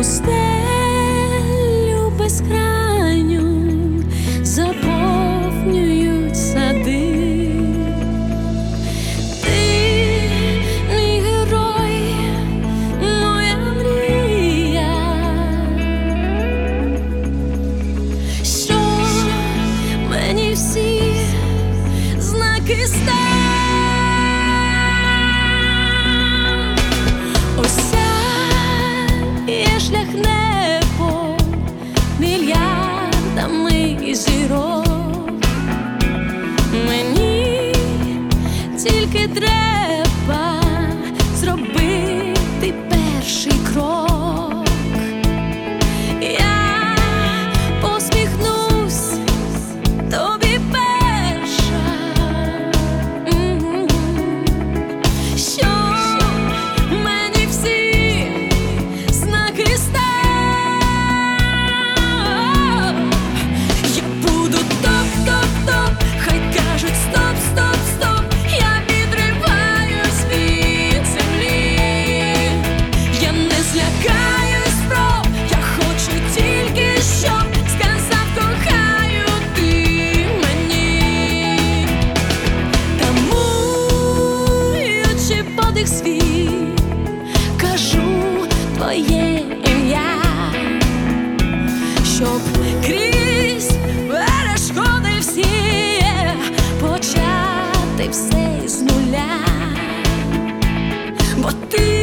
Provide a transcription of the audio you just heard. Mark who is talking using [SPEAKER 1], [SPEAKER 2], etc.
[SPEAKER 1] пустелю безкрайню заповнюють сади. Ти мій герой, моя мрія, що мені всі знаки став. Шлях небо мільярдами зірок. Мені тільки треба зробити перший крок. Я посміхнусь тобі перша, що мені всі знаки став. Я буду топ-топ-топ, хай кажуть стоп-стоп-стоп. Я відриваюсь від землі. Я не злякаюсь спроб, я хочу тільки, щоб сказав кохаю ти мені. Тамуючи подих свій, кажу твоє ім'я, щоб крізь перешкоди всі почати все з нуля, бо ти